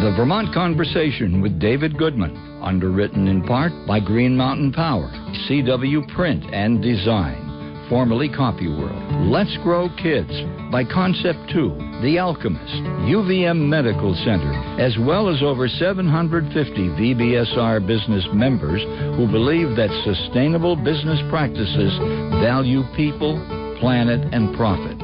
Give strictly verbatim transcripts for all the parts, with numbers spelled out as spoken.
The Vermont Conversation with David Goodman, underwritten in part by Green Mountain Power, C W Print and Design, formerly CopyWorld. Let's Grow Kids by Concept two, The Alchemist, U V M Medical Center, as well as over seven hundred fifty V B S R business members who believe that sustainable business practices value people, planet, and profit.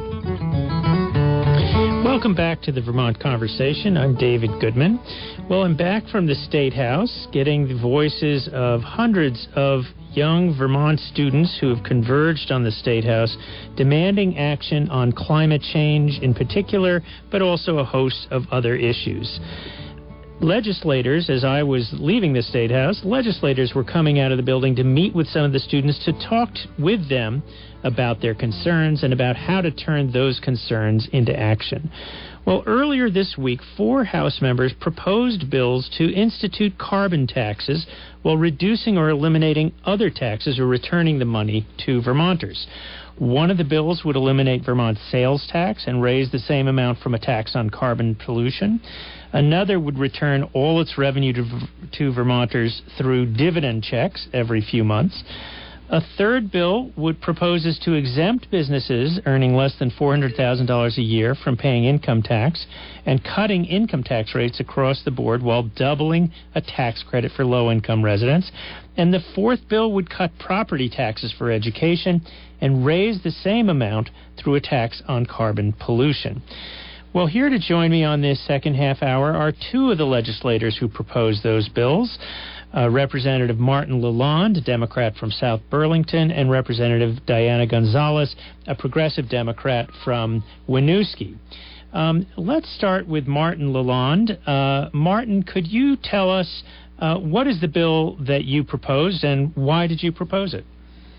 Welcome back to the Vermont Conversation. I'm David Goodman. Well, I'm back from the State House, getting the voices of hundreds of young Vermont students who have converged on the State House, demanding action on climate change in particular, but also a host of other issues. Legislators, as I was leaving the State House, legislators were coming out of the building to meet with some of the students to talk with them about their concerns and about how to turn those concerns into action. Well, earlier this week, four House members proposed bills to institute carbon taxes while reducing or eliminating other taxes or returning the money to Vermonters. One of the bills would eliminate Vermont's sales tax and raise the same amount from a tax on carbon pollution. Another would return all its revenue to, to Vermonters through dividend checks every few months. A third bill would proposes to exempt businesses earning less than four hundred thousand dollars a year from paying income tax and cutting income tax rates across the board while doubling a tax credit for low-income residents. And the fourth bill would cut property taxes for education and raise the same amount through a tax on carbon pollution. Well, here to join me on this second half hour are two of the legislators who proposed those bills. Uh, Representative Martin Lalonde, a Democrat from South Burlington, and Representative Diana Gonzalez, a progressive Democrat from Winooski. Um, let's start with Martin Lalonde. Uh, Martin, could you tell us uh, what is the bill that you proposed and why did you propose it?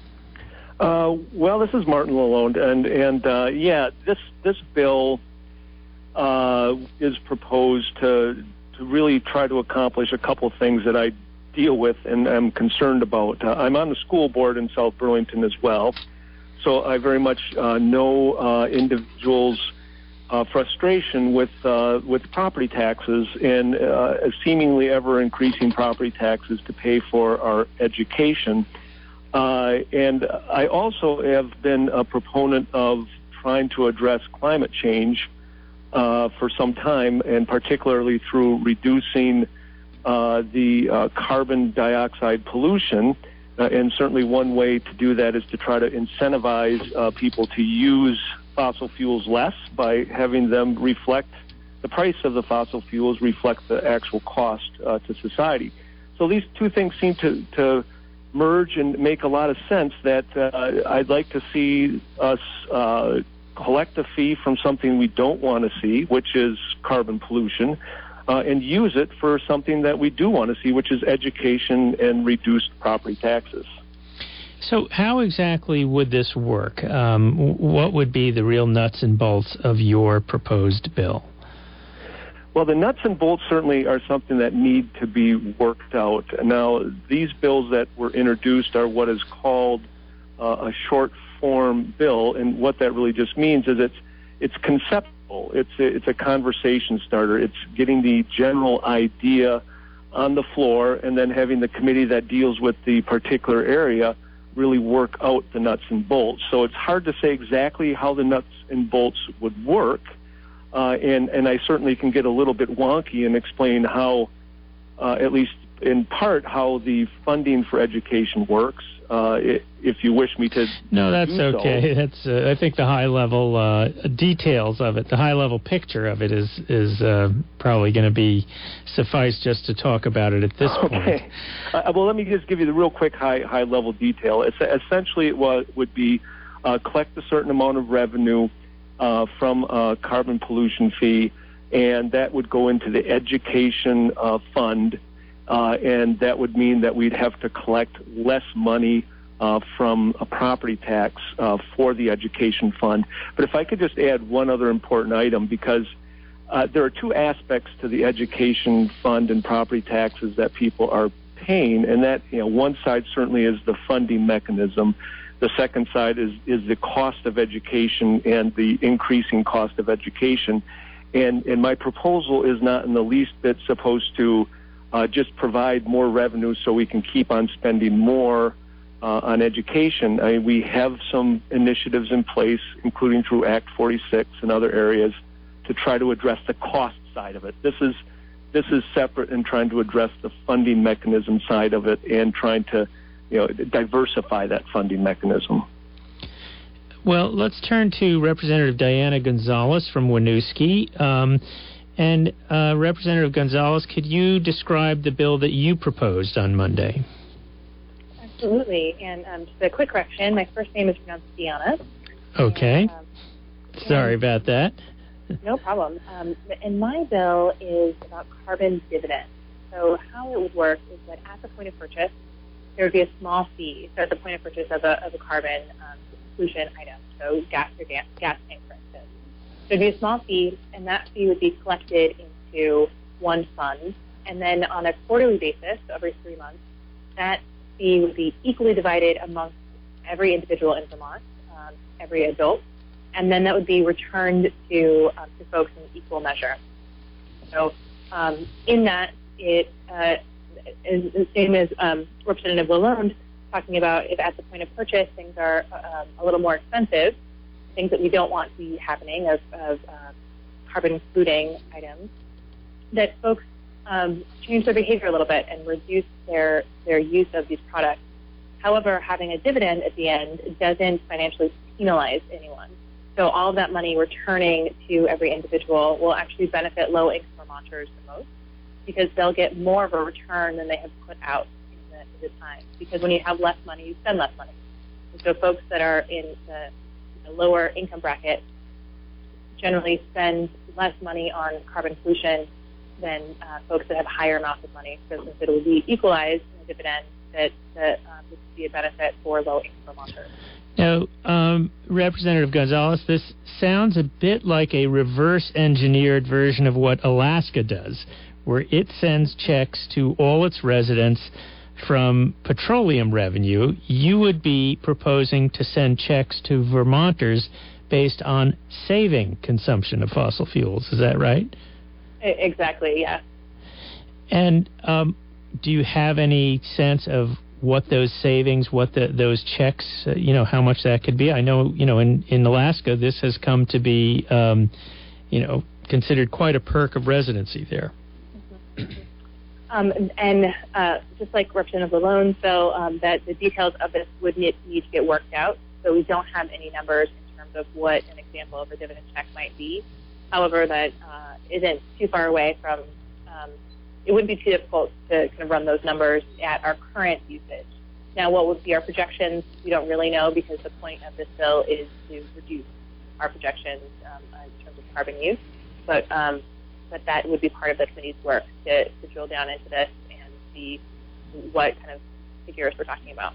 Uh, well, this is Martin Lalonde, and and uh, yeah, this this bill uh, is proposed to to really try to accomplish a couple of things that I deal with and I'm concerned about. Uh, I'm on the school board in South Burlington as well, so I very much uh, know uh, individuals' uh, frustration with uh, with property taxes and uh, seemingly ever increasing property taxes to pay for our education. Uh, and I also have been a proponent of trying to address climate change uh, for some time, and particularly through reducing uh, the uh, carbon dioxide pollution. Uh, and certainly one way to do that is to try to incentivize uh, people to use fossil fuels less by having them reflect the price of the fossil fuels, reflect the actual cost uh, to society. So these two things seem to, to merge and make a lot of sense, that uh, I'd like to see us uh, collect a fee from something we don't want to see, which is carbon pollution, uh, and use it for something that we do want to see, which is education and reduced property taxes. So how exactly would this work? Um, what would be the real nuts and bolts of your proposed bill? Well, the nuts and bolts certainly are something that need to be worked out. Now, these bills that were introduced are what is called uh, a short form bill, and what that really just means is it's it's conceptual. It's a, it's a conversation starter. It's getting the general idea on the floor, and then having the committee that deals with the particular area really work out the nuts and bolts. So it's hard to say exactly how the nuts and bolts would work. Uh, and, and I certainly can get a little bit wonky and explain how, uh, at least in part, how the funding for education works, uh, if you wish me to. No, that's do okay. So. That's uh, I think the high-level uh, details of it, the high-level picture of it is is uh, probably going to be suffice just to talk about it at this okay. point. Okay. Uh, well, let me just give you the real quick high, high-level detail. It's, essentially, it was, would be uh, collect a certain amount of revenue Uh, from a carbon pollution fee, and that would go into the education uh, fund, uh, and that would mean that we'd have to collect less money uh, from a property tax uh, for the education fund. But if I could just add one other important item, because uh, there are two aspects to the education fund and property taxes that people are paying, and that, you know, one side certainly is the funding mechanism. The second side is, is the cost of education and the increasing cost of education. And, and my proposal is not in the least bit supposed to uh, just provide more revenue so we can keep on spending more uh, on education. I mean, we have some initiatives in place, including through Act forty-six and other areas, to try to address the cost side of it. This is this is separate in trying to address the funding mechanism side of it and trying to, you know, diversify that funding mechanism. Well, let's turn to Representative Diana Gonzalez from Winooski. Um, and uh, Representative Gonzalez, could you describe the bill that you proposed on Monday? Absolutely. And um, just a quick correction, my first name is pronounced Diana. Okay. And, um, Sorry about that. No problem. Um, and my bill is about carbon dividends. So how it would work is that at the point of purchase, there would be a small fee. So at the point of purchase of a, of a carbon um, pollution item, so gas or gas, gas tank, for instance. There would be a small fee, and that fee would be collected into one fund. And then on a quarterly basis, so every three months, that fee would be equally divided amongst every individual in Vermont, um, every adult. And then that would be returned to um, to folks in equal measure. So um, in that, it uh, is the same as um, Representative Lalonde talking about if at the point of purchase things are um, a little more expensive, things that we don't want to be happening of, of uh, carbon polluting items, that folks um, change their behavior a little bit and reduce their, their use of these products. However, having a dividend at the end doesn't financially penalize anyone. So all of that money returning to every individual will actually benefit low-income Vermonters the most because they'll get more of a return than they have put out in the, in the time. Because when you have less money, you spend less money. And so folks that are in the, the lower income bracket generally spend less money on carbon pollution than uh, folks that have higher amounts of money. So since it will be equalized in a dividend, that, that um, this would be a benefit for low-income Vermonters. Now, um, Representative Gonzalez, this sounds a bit like a reverse-engineered version of what Alaska does, where it sends checks to all its residents from petroleum revenue. You would be proposing to send checks to Vermonters based on saving consumption of fossil fuels. Is that right? Exactly, yeah. And um, do you have any sense of what those savings, what the, those checks, uh, you know, how much that could be? I know, you know, in, in Alaska, this has come to be, um, you know, considered quite a perk of residency there. Mm-hmm. Um, and uh, just like Representative Lalonde, so um, that the details of this would need, need to get worked out. So we don't have any numbers in terms of what an example of a dividend check might be. However, that uh, isn't too far away from um, it wouldn't be too difficult to kind of run those numbers at our current usage. Now, what would be our projections? We don't really know because the point of this bill is to reduce our projections um, in terms of carbon use. But um, but that would be part of the committee's work to, to drill down into this and see what kind of figures we're talking about.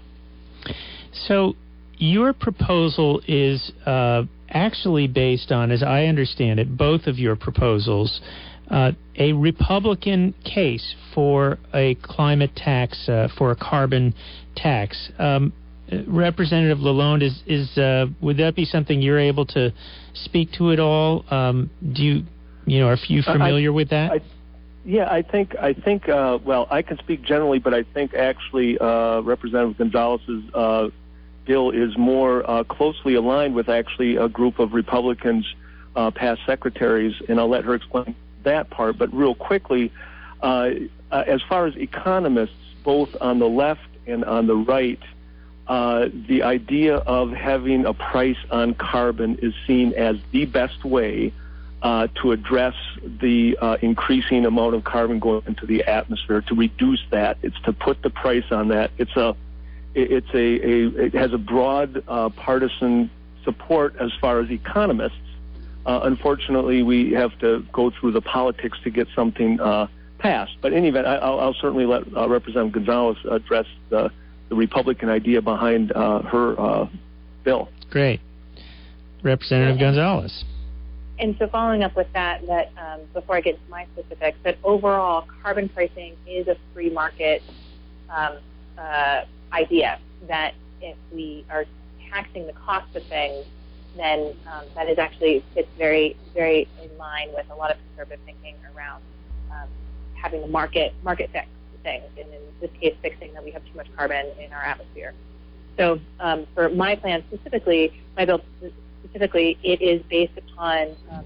So your proposal is uh, actually based on, as I understand it, both of your proposals, Uh, a Republican case for a climate tax, uh, for a carbon tax. Um, Representative Lalonde, is, is uh, would that be something you're able to speak to at all? Um, do you, you know, are you familiar I, with that? I, yeah, I think, I think. Uh, well, I can speak generally, but I think actually uh, Representative Gonzalez's uh, bill is more uh, closely aligned with actually a group of Republicans, uh, past secretaries, and I'll let her explain that part. But real quickly, uh, uh, as far as economists, both on the left and on the right, uh, the idea of having a price on carbon is seen as the best way uh, to address the uh, increasing amount of carbon going into the atmosphere, to reduce that. It's to put the price on that. It's a, it's a, a it has a broad uh, partisan support as far as economists. Uh, unfortunately, we have to go through the politics to get something uh, passed. But in any event, I, I'll, I'll certainly let uh, Representative Gonzalez address the, the Republican idea behind uh, her uh, bill. Great. Representative yeah. Gonzalez. And so following up with that, that um, before I get into my specifics, that overall carbon pricing is a free market um, uh, idea, that if we are taxing the cost of things, then um, that is actually fits very, very in line with a lot of conservative thinking around um, having the market market fix things, and in this case, fixing that we have too much carbon in our atmosphere. So um, for my plan specifically, my bill specifically, it is based upon um,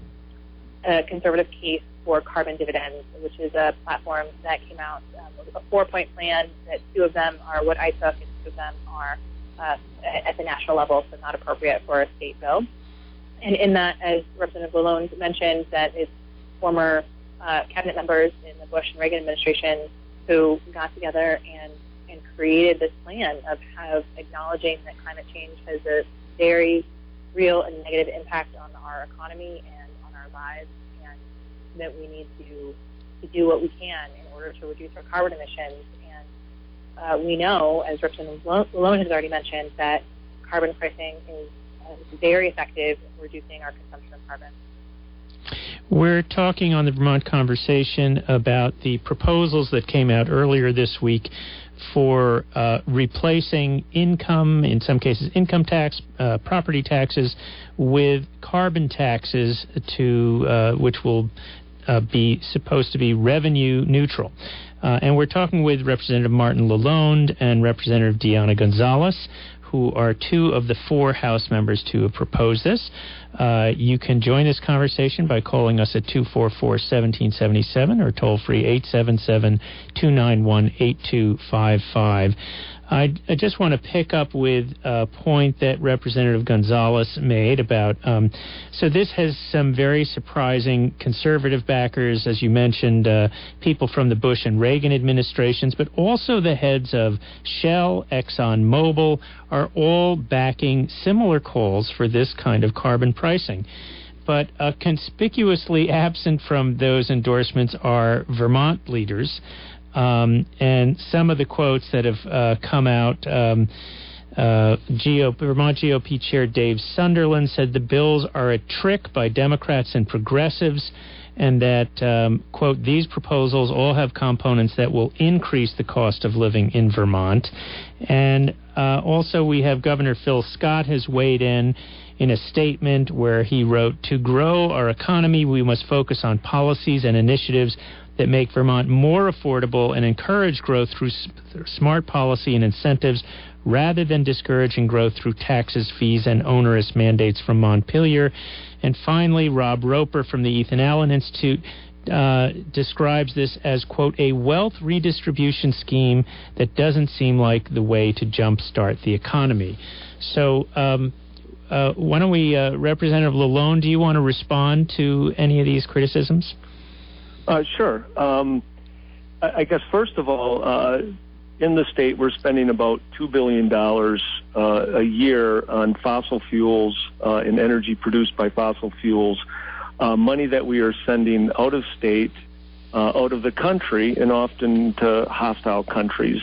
a conservative case for carbon dividends, which is a platform that came out, um, a four-point plan that two of them are what I took and two of them are uh, at the national level, so not appropriate for a state bill. And in that, as Representative Lalonde mentioned, that it's former uh, cabinet members in the Bush and Reagan administration who got together and, and created this plan of, of acknowledging that climate change has a very real and negative impact on our economy and on our lives, and that we need to, to do what we can in order to reduce our carbon emissions. And uh, we know, as Representative Lalonde has already mentioned, that carbon pricing is uh, very effective in reducing our consumption of carbon. We're talking on the Vermont Conversation about the proposals that came out earlier this week for uh, replacing income, in some cases income tax, uh, property taxes, with carbon taxes, to uh, which will uh, be supposed to be revenue neutral. Uh, and we're talking with Representative Martin Lalonde and Representative Diana Gonzalez, who are two of the four House members to have proposed this. Uh, you can join this conversation by calling us at two four four, one seven seven seven or toll-free eight seven seven, two nine one, eight two five five. I, I just want to pick up with a point that Representative Gonzalez made about, um, so this has some very surprising conservative backers, as you mentioned, uh, people from the Bush and Reagan administrations, but also the heads of Shell, ExxonMobil are all backing similar calls for this kind of carbon pricing. But uh, conspicuously absent from those endorsements are Vermont leaders. Um, and some of the quotes that have uh, come out, um, uh, G O P, Vermont G O P Chair Dave Sunderland said the bills are a trick by Democrats and progressives, and that, um, quote, these proposals all have components that will increase the cost of living in Vermont. And uh, also we have Governor Phil Scott has weighed in in a statement where he wrote, to grow our economy, we must focus on policies and initiatives that make Vermont more affordable and encourage growth through smart policy and incentives rather than discouraging growth through taxes, fees, and onerous mandates from Montpelier. And finally, Rob Roper from the Ethan Allen Institute uh, describes this as, quote, a wealth redistribution scheme that doesn't seem like the way to jumpstart the economy. So um, uh, why don't we, uh, Representative Lalonde, do you want to respond to any of these criticisms? Uh, sure. Um, I, I guess, first of all, uh, in the state, we're spending about two billion dollars uh, a year on fossil fuels uh, and energy produced by fossil fuels, uh, money that we are sending out of state, uh, out of the country, and often to hostile countries.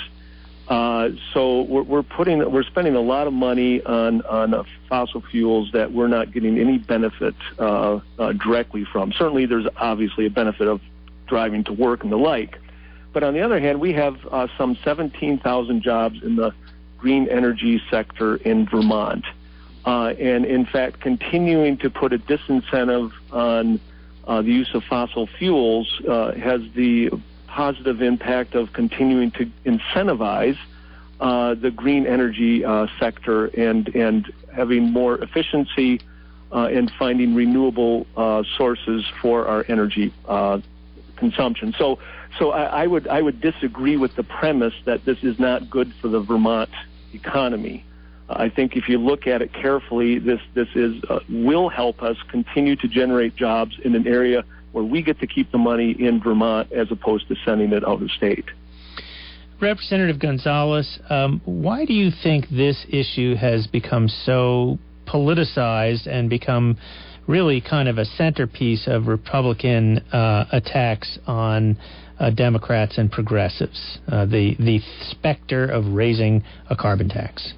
Uh, so we're, we're putting, we're spending a lot of money on on uh, fossil fuels that we're not getting any benefit uh, uh, directly from. Certainly, there's obviously a benefit of driving to work and the like, but on the other hand, we have uh, some seventeen thousand jobs in the green energy sector in Vermont, uh, and in fact, continuing to put a disincentive on uh, the use of fossil fuels uh, has the positive impact of continuing to incentivize uh, the green energy uh, sector and and having more efficiency uh, and finding renewable uh, sources for our energy uh, consumption. So, so I, I would I would disagree with the premise that this is not good for the Vermont economy. I think if you look at it carefully, this this is uh, will help us continue to generate jobs in an area where we get to keep the money in Vermont as opposed to sending it out of state. Representative Gonzalez, um, why do you think this issue has become so politicized and become really kind of a centerpiece of Republican uh, attacks on uh, Democrats and progressives, uh, the, the specter of raising a carbon tax?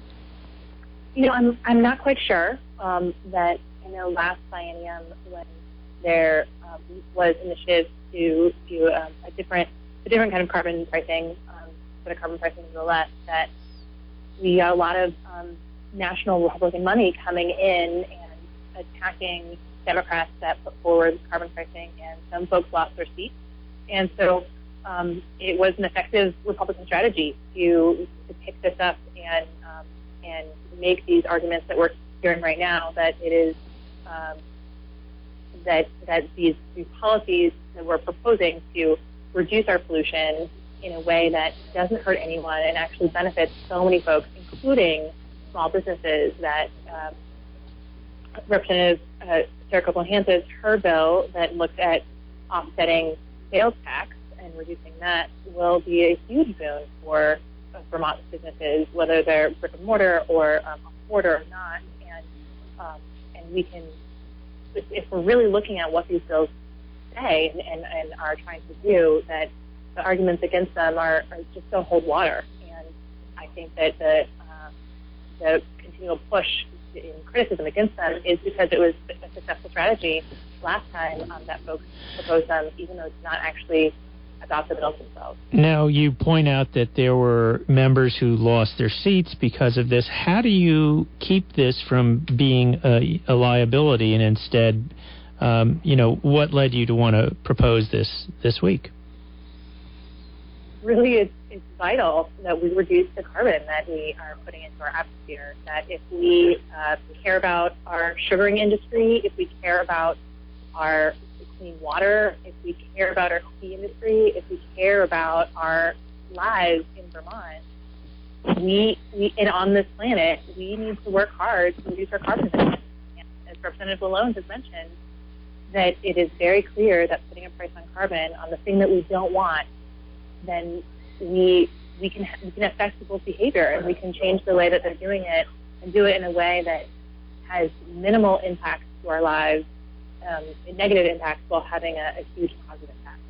You know, I'm, I'm not quite sure um, that, I know last biennium when there um, was initiatives to do um, a different a different kind of carbon pricing, um, put a carbon pricing to the left, that we got a lot of um, national Republican money coming in and attacking Democrats that put forward carbon pricing, and some folks lost their seats. And so um, it was an effective Republican strategy to to pick this up and um, and make these arguments that we're hearing right now, that it is um, that that these these policies that we're proposing to reduce our pollution in a way that doesn't hurt anyone and actually benefits so many folks, including small businesses. That um, Representative uh, Sarah Copeland Hanses, her bill that looks at offsetting sales tax and reducing that will be a huge boon for uh, Vermont businesses, whether they're brick and mortar or um, on border or not. And um, and we can, if, if we're really looking at what these bills say and, and, and are trying to do, that the arguments against them are, are just don't hold water. And I think that the um, the continual push in criticism against them is because it was a successful strategy last time um, that folks proposed them, even though it's not actually about the bills themselves. Now, you point out that there were members who lost their seats because of this. How do you keep this from being a, a liability, and instead, um, you know, what led you to want to propose this this week? Really, it's, it's vital that we reduce the carbon that we are putting into our atmosphere. That if we uh, care about our sugaring industry, if we care about our clean water, if we care about our tea industry, if we care about our lives in Vermont, we, we and on this planet, we need to work hard to reduce our carbon emissions. And as Representative Lalonde has mentioned, that it is very clear that putting a price on carbon on the thing that we don't want, then we we can we can affect people's behavior, and we can change the way that they're doing it and do it in a way that has minimal impact to our lives, um, negative impacts, while having a, a huge positive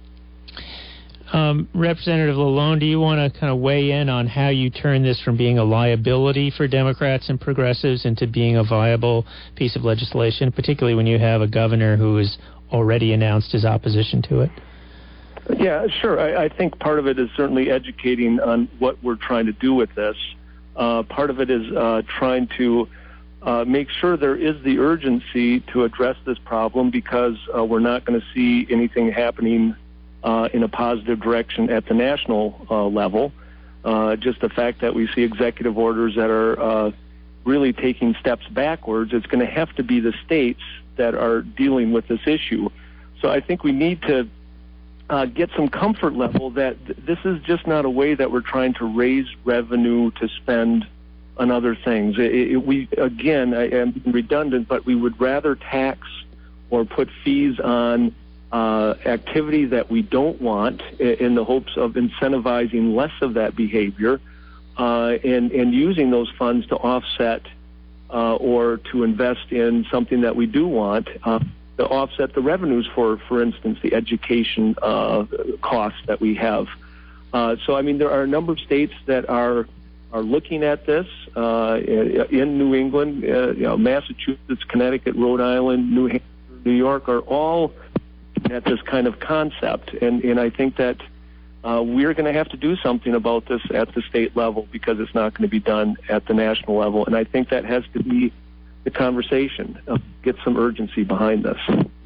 impact. Um, Representative Lalonde, do you want to kind of weigh in on how you turn this from being a liability for Democrats and progressives into being a viable piece of legislation, particularly when you have a governor who has already announced his opposition to it? Yeah, sure. I, I think part of it is certainly educating on what we're trying to do with this. Uh, part of it is uh, trying to uh, make sure there is the urgency to address this problem, because uh, we're not going to see anything happening uh, in a positive direction at the national uh, level. Uh, just the fact that we see executive orders that are uh, really taking steps backwards, it's going to have to be the states that are dealing with this issue. So I think we need to Uh, get some comfort level that th- this is just not a way that we're trying to raise revenue to spend on other things. It, it, we again, I am redundant, but we would rather tax or put fees on uh, activity that we don't want in, in the hopes of incentivizing less of that behavior, uh, and, and using those funds to offset uh, or to invest in something that we do want. Uh, to offset the revenues for, for instance, the education uh, costs that we have. Uh, so, I mean, there are a number of states that are are looking at this. Uh, in New England, uh, you know, Massachusetts, Connecticut, Rhode Island, New Hampshire, New York are all at this kind of concept. And, and I think that uh, we're going to have to do something about this at the state level, because it's not going to be done at the national level. And I think that has to be the conversation, uh, get some urgency behind this.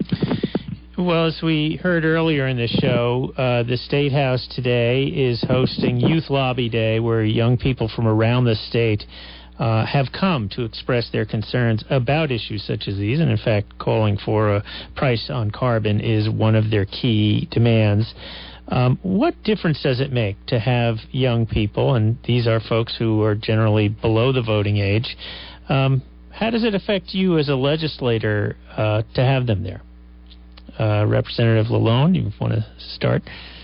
Well, as we heard earlier in the show, uh, the State House today is hosting Youth Lobby Day, where young people from around the state uh, have come to express their concerns about issues such as these, and in fact calling for a price on carbon is one of their key demands. Um, what difference does it make to have young people, and these are folks who are generally below the voting age, um, how does it affect you as a legislator uh, to have them there? Uh, Representative Lalonde, you want to start?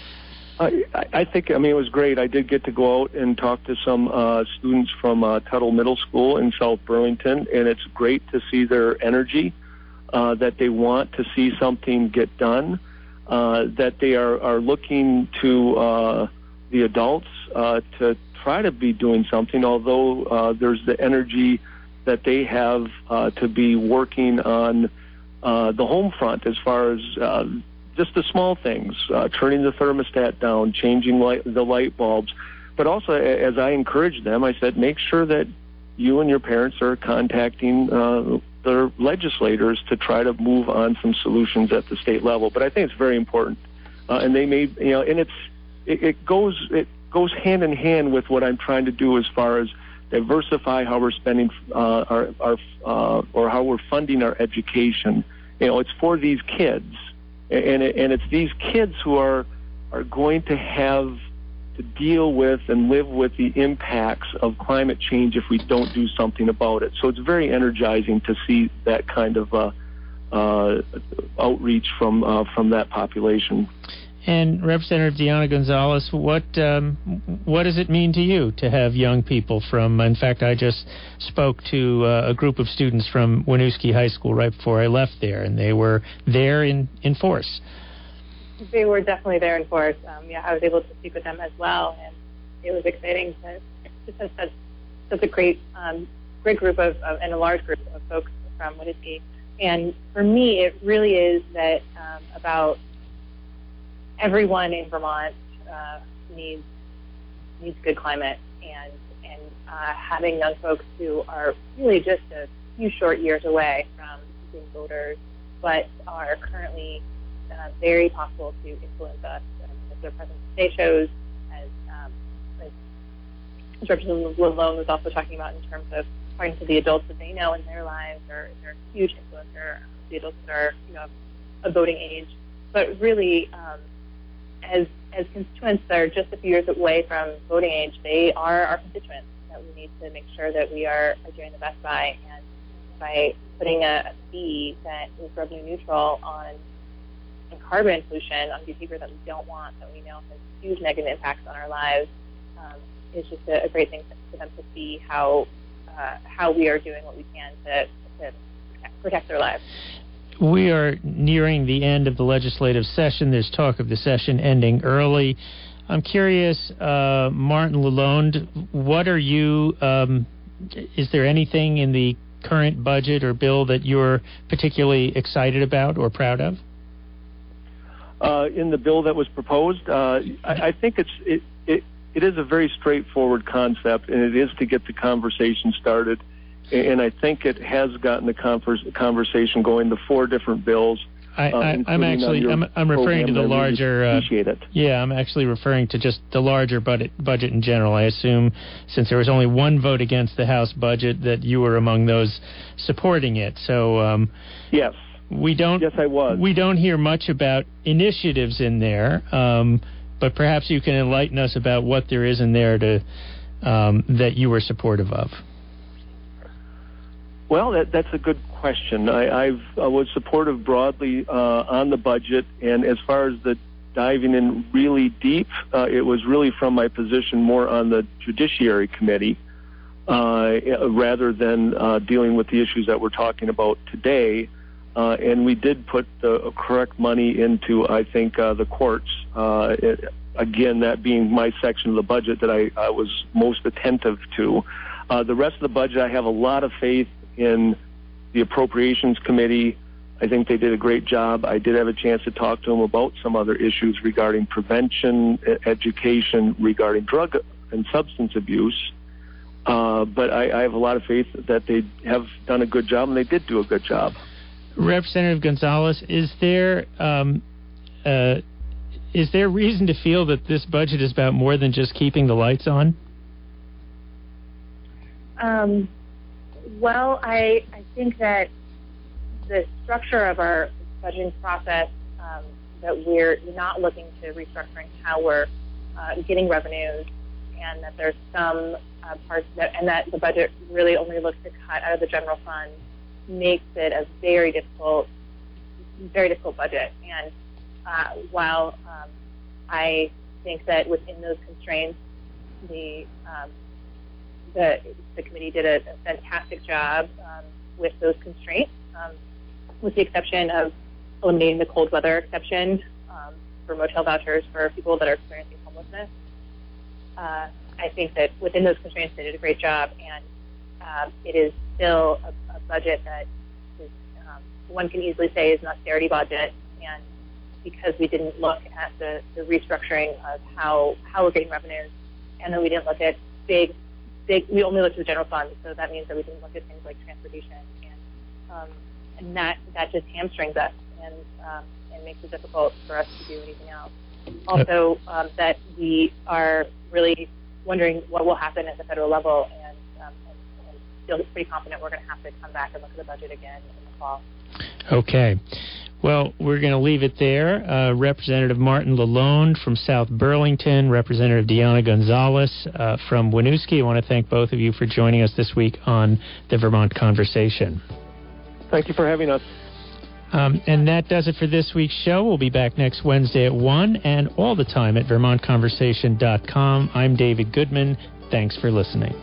I, I think, I mean, it was great. I did get to go out and talk to some uh, students from uh, Tuttle Middle School in South Burlington, and it's great to see their energy, uh, that they want to see something get done, uh, that they are, are looking to uh, the adults uh, to try to be doing something, although uh, there's the energy that they have uh, to be working on uh, the home front as far as uh, just the small things, uh, turning the thermostat down, changing light, the light bulbs. But also, as I encouraged them, I said, make sure that you and your parents are contacting uh, their legislators to try to move on some solutions at the state level. But I think it's very important, uh, and they made you know, and it's it, it goes it goes hand in hand with what I'm trying to do as far as diversify how we're spending uh, our our uh, or how we're funding our education. You know, it's for these kids, and it, and it's these kids who are are going to have to deal with and live with the impacts of climate change if we don't do something about it. So it's very energizing to see that kind of uh, uh, outreach from uh, from that population. And Representative Diana Gonzalez, what um, what does it mean to you to have young people from? In fact, I just spoke to uh, a group of students from Winooski High School right before I left there, and they were there in, in force. They were definitely there in force. Um, yeah, I was able to speak with them as well, and it was exciting to just have such, such a great, um, great group of, of and a large group of folks from Winooski. And for me, it really is that um, about everyone in Vermont uh, needs needs good climate, and and uh, having young folks who are really just a few short years away from being voters, but are currently Uh, very possible to influence us, um, as their presence today shows, as, um, as Representative Lalonde was also talking about in terms of talking to the adults that they know in their lives. They're, they're a huge influencer, the adults that are, you know, of voting age. But really, um, as as constituents that are just a few years away from voting age, they are our constituents that we need to make sure that we are, are doing the best by, and by putting a, a fee that is revenue neutral on carbon pollution, on behavior that we don't want, that we know has huge negative impacts on our lives, um, is just a, a great thing for them to see how uh, how we are doing what we can to, to protect, protect their lives. We are nearing the end of the legislative session. There's talk of the session ending early. I'm curious, uh, Martin Lalonde, what are you, um, is there anything in the current budget or bill that you're particularly excited about or proud of? Uh, in the bill that was proposed, uh, I, I think it's it, it it is a very straightforward concept, and it is to get the conversation started. And I think it has gotten the converse, conversation going. The four different bills. I, I, I'm actually I'm, I'm referring to the larger. Really appreciate uh, it. Yeah, I'm actually referring to just the larger budget budget in general. I assume since there was only one vote against the House budget that you were among those supporting it. So um, yes. We don't. Yes, I was. We don't hear much about initiatives in there, um, but perhaps you can enlighten us about what there is in there to um, that you were supportive of. Well, that, that's a good question. I, I've, I was supportive broadly uh, on the budget, and as far as the diving in really deep, uh, it was really from my position more on the Judiciary Committee, uh, rather than uh, dealing with the issues that we're talking about today. Uh, and we did put the correct money into, I think, uh, the courts. Uh, it, again, that being my section of the budget that I, I was most attentive to. Uh, the rest of the budget, I have a lot of faith in the Appropriations Committee. I think they did a great job. I did have a chance to talk to them about some other issues regarding prevention, education, regarding drug and substance abuse. Uh, but I, I have a lot of faith that they have done a good job, and they did do a good job. Representative Gonzalez, is there um, uh, is there reason to feel that this budget is about more than just keeping the lights on? Um, well, I I think that the structure of our budgeting process, um, that we're not looking to restructuring how we're uh, getting revenues, and that there's some uh, parts that, and that the budget really only looks to cut out of the general fund, makes it a very difficult, very difficult budget. And uh, while um, I think that within those constraints, the um, the, the committee did a, a fantastic job um, with those constraints, um, with the exception of eliminating the cold weather exception um, for motel vouchers for people that are experiencing homelessness. Uh, I think that within those constraints, they did a great job, and uh, it is still a, a budget that is, um, one can easily say is an austerity budget, and because we didn't look at the, the restructuring of how, how we're getting revenues, and then we didn't look at big, big, we only looked at the general fund, so that means that we didn't look at things like transportation and um, and that that just hamstrings us and um, and makes it difficult for us to do anything else. Also, um, that we are really wondering what will happen at the federal level, and, um, and, and feel pretty confident we're going to have to come back and look at the budget again in the fall. Okay. Well, we're going to leave it there. Uh, Representative Martin Lalonde from South Burlington, Representative Deanna Gonzalez uh, from Winooski. I want to thank both of you for joining us this week on the Vermont Conversation. Thank you for having us. Um, and that does it for this week's show. We'll be back next Wednesday at one and all the time at vermont conversation dot com. I'm David Goodman. Thanks for listening.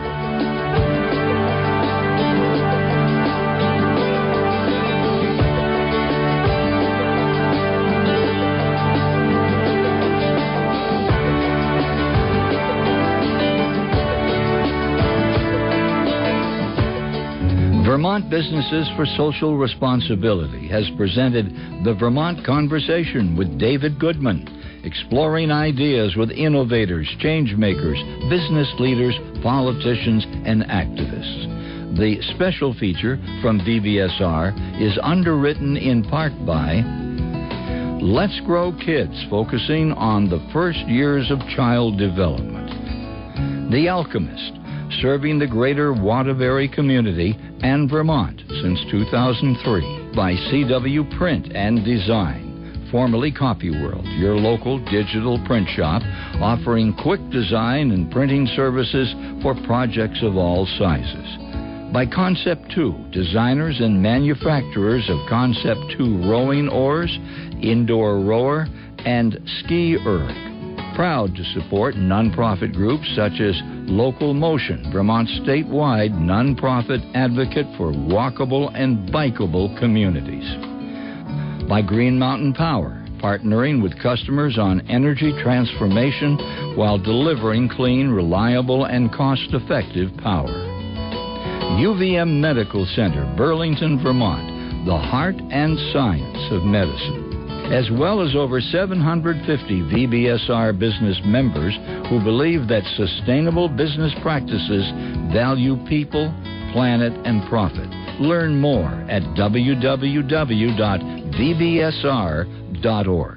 Vermont Businesses for Social Responsibility has presented the Vermont Conversation with David Goodman, exploring ideas with innovators, change makers, business leaders, politicians, and activists. The special feature from V B S R is underwritten in part by Let's Grow Kids, focusing on the first years of child development. The Alchemist, serving the greater Waterbury community and Vermont since two thousand three, by C W Print and Design, formerly CopyWorld, your local digital print shop, offering quick design and printing services for projects of all sizes. By Concept two, designers and manufacturers of Concept two rowing oars, indoor rower, and ski erg. Proud to support nonprofit groups such as Local Motion, Vermont's statewide nonprofit advocate for walkable and bikeable communities. By Green Mountain Power, partnering with customers on energy transformation while delivering clean, reliable, and cost-effective power. U V M Medical Center, Burlington, Vermont, the heart and science of medicine, as well as over seven hundred fifty V B S R business members who believe that sustainable business practices value people, planet, and profit. Learn more at w w w dot v b s r dot org.